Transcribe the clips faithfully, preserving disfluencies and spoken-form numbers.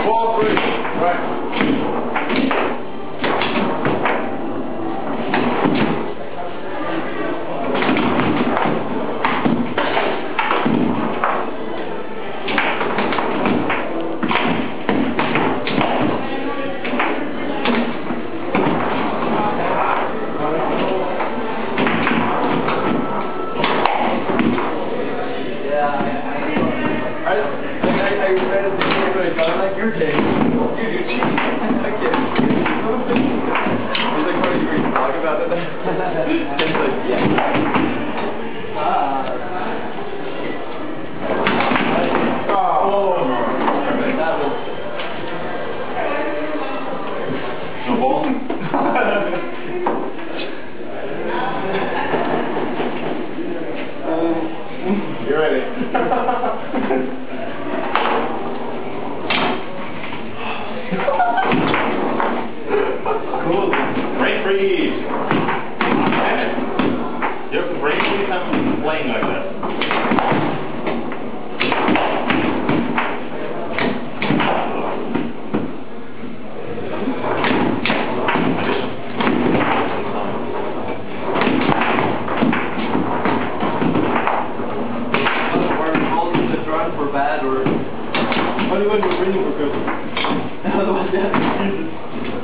Ball three. Right. I, I, I read it the game, but I like your game. Dude, you're cheating. I can't. It's like funny you read talk about it. And it's like, yeah. Ah. Oh. That was. No ball? You're ready. Cool. Brain freeze. Damn it. You have to brain freeze I'm playing like this. For bad or only when we're winning for good. Otherwise, they have excuses.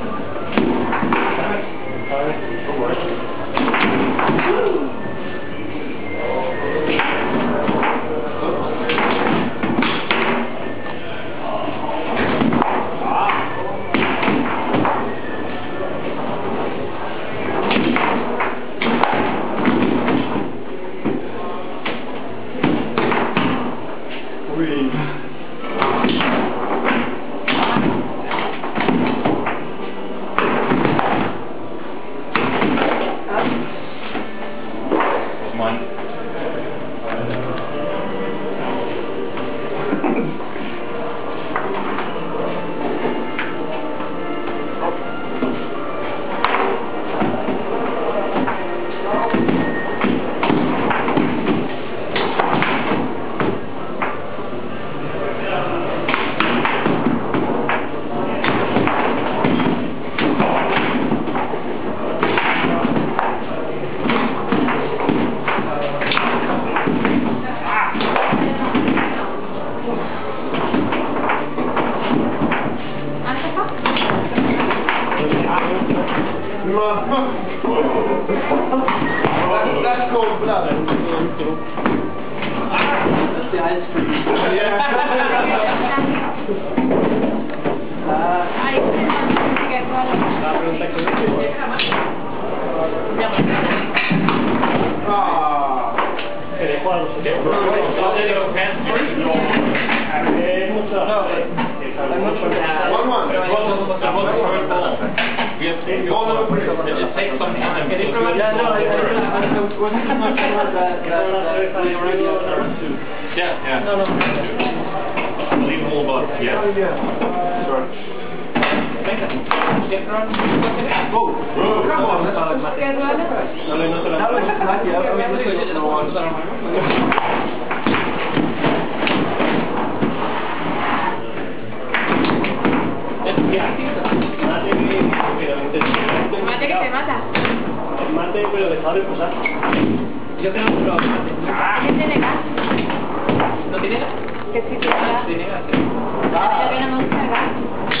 Three. Mine. That's cold blooded. That's the ice cream. Yeah. Ah. One one. It wasn't the third ball. We have to go. It takes some time. Yeah, no, I, I, I wasn't too much sure that that that we already have turn two. Yeah, yeah. No, no. Unbelievable, but yes. Yeah. Sure. Go. Bro, come on. That was lucky. I was listening to the watch. Mate que te mata. El mate, pero dejado de posar. Yo creo que lo mate. ¿Qué tiene gas? ¿No tiene gas? Que sí tiene gas. Tiene gas, sí. Yo que no me gusta el gas.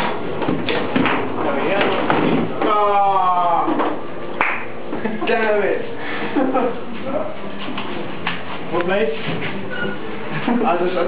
Ah, damn it. What place? Also